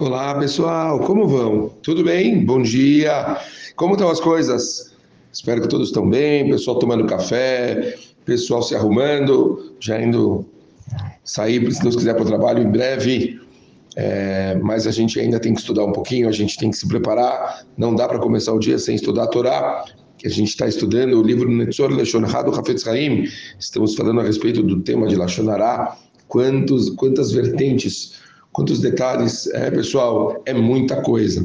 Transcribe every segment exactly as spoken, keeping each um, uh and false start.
Olá, pessoal, como vão? Tudo bem? Bom dia. Como estão as coisas? Espero que todos estão bem, pessoal tomando café, pessoal se arrumando, já indo sair, se Deus quiser, para o trabalho em breve. É, mas a gente ainda tem que estudar um pouquinho, a gente tem que se preparar. Não dá para começar o dia sem estudar a Torá, que a gente está estudando o livro Netzor Leshon Hara do Hafetz Haim. Estamos falando a respeito do tema de Lashon Hara. Quantos, quantas vertentes, quantos detalhes, é, pessoal, é muita coisa.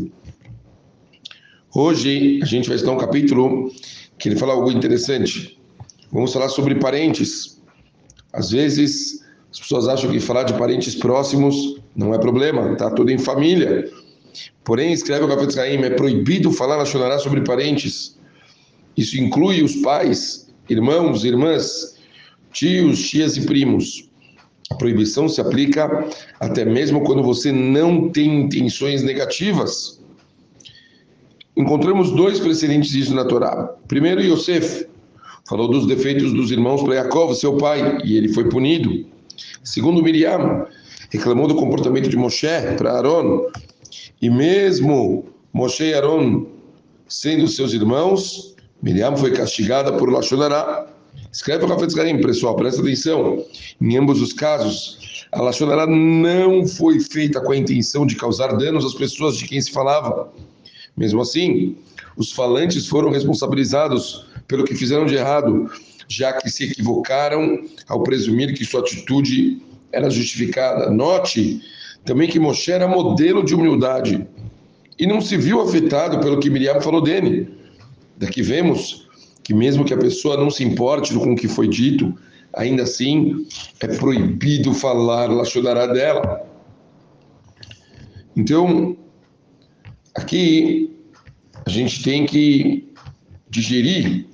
Hoje a gente vai estudar um capítulo que ele fala algo interessante. Vamos falar sobre parentes. Às vezes as pessoas acham que falar de parentes próximos não é problema, está tudo em família. Porém, escreve o Hafetz Haim, é proibido falar Lashon Hara sobre parentes. Isso inclui os pais, irmãos, irmãs, tios, tias e primos. A proibição se aplica até mesmo quando você não tem intenções negativas. Encontramos dois precedentes disso na Torá. Primeiro, Yosef falou dos defeitos dos irmãos para Yaakov, seu pai, e ele foi punido. Segundo, Miriam reclamou do comportamento de Moshe para Aaron, e mesmo Moshe e Aaron sendo seus irmãos, Miriam foi castigada por Lashon Hara. Escreve o Hafetz Haim, pessoal, presta atenção. Em ambos os casos, a Lashon Hara não foi feita com a intenção de causar danos às pessoas de quem se falava. Mesmo assim, os falantes foram responsabilizados pelo que fizeram de errado, já que se equivocaram ao presumir que sua atitude era justificada. Note também que Moshe era modelo de humildade e não se viu afetado pelo que Miriam falou dele. Daqui vemos que mesmo que a pessoa não se importe com o que foi dito, ainda assim é proibido falar Lashon Hara dela. Então, aqui a gente tem que digerir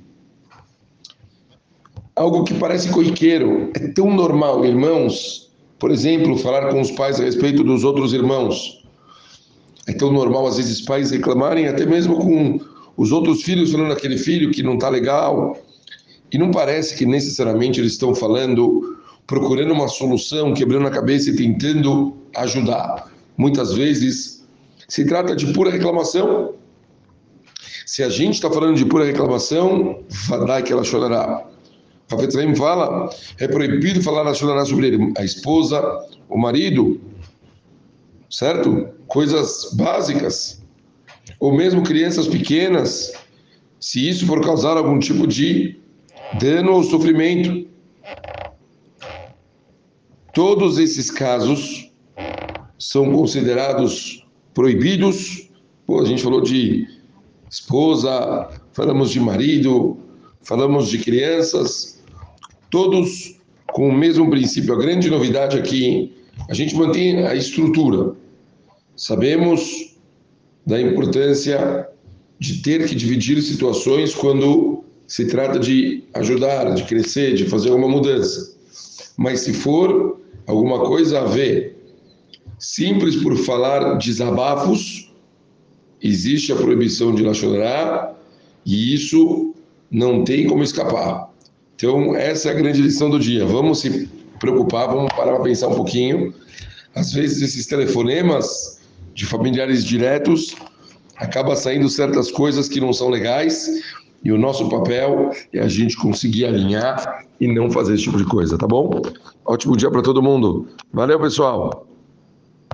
algo que parece corriqueiro, é tão normal, irmãos. Por exemplo, falar com os pais a respeito dos outros irmãos. É tão normal, às vezes, pais reclamarem, até mesmo com os outros filhos, falando daquele filho que não está legal. E não parece que necessariamente eles estão falando, procurando uma solução, quebrando a cabeça e tentando ajudar. Muitas vezes se trata de pura reclamação. Se a gente está falando de pura reclamação, vadai que ela chorará. O Hafetz Haim fala, é proibido falar Lashon Hara sobre a esposa, o marido, certo? Coisas básicas. Ou mesmo crianças pequenas, se isso for causar algum tipo de dano ou sofrimento. Todos esses casos são considerados proibidos. Pô, a gente falou de esposa, falamos de marido, falamos de crianças, todos com o mesmo princípio. A grande novidade aqui, a gente mantém a estrutura. Sabemos da importância de ter que dividir situações quando se trata de ajudar, de crescer, de fazer alguma mudança. Mas se for alguma coisa a ver, simples por falar desabafos, existe a proibição de Lashon Hara e isso não tem como escapar. Então, essa é a grande lição do dia. Vamos se preocupar, vamos parar para pensar um pouquinho. Às vezes, esses telefonemas de familiares diretos acaba saindo certas coisas que não são legais e o nosso papel é a gente conseguir alinhar e não fazer esse tipo de coisa, tá bom? Ótimo dia para todo mundo. Valeu, pessoal!